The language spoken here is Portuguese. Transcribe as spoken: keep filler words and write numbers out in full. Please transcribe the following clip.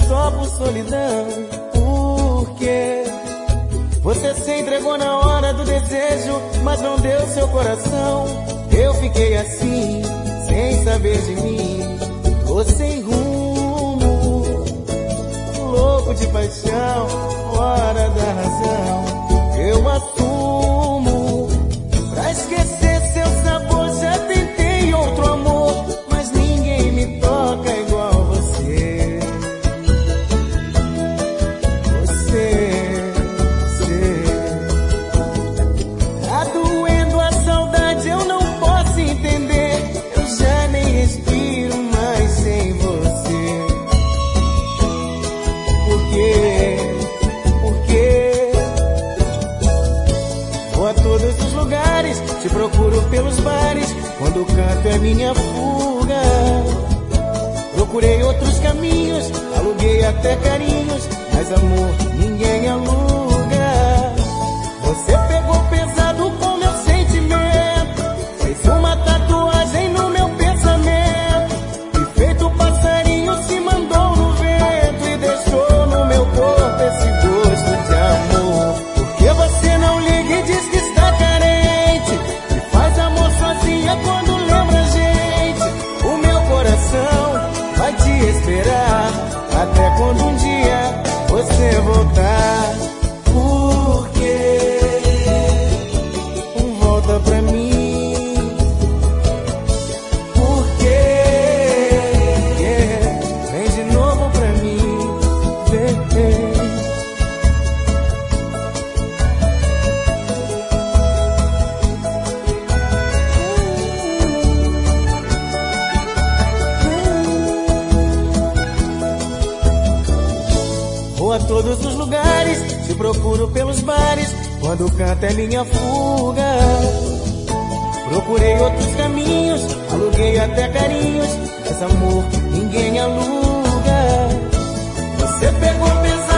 só por solidão. Por quê? Você se entregou na hora do desejo, mas não deu seu coração. Eu fiquei assim, sem saber de mim. Tô sem rumo, louco de paixão, fora da razão. Eu assumo, pra esquecer seu sabor já tentei outro amor, mas ninguém me toca igual você. Você, você. Tá doendo a saudade, eu não posso entender. Eu já nem respiro mais sem você. Por quê? Por quê? Vou a todos os lugares, te procuro pelos bares, quando canto é minha fuga. Procurei outros caminhos, aluguei até carinhos, mas amor ninguém aluga. Você pegou pesado com meu sentimento, fez uma tatuagem no meu pensamento, e feito passarinho se mandou no vento e deixou no meu corpo esse gosto de amor. Por que você não liga e diz que está carente, e faz amor sozinha quando lembra a gente? O meu coração vai te esperar até quando um dia você voltar. Por quê? Volta pra mim. Por quê? Yeah. Vem de novo pra mim. Vem. Vou a todos os lugares, te procuro pelos bares, quando canto é minha fuga. Procurei outros caminhos, aluguei até carinhos, mas amor ninguém aluga. Você pegou pesado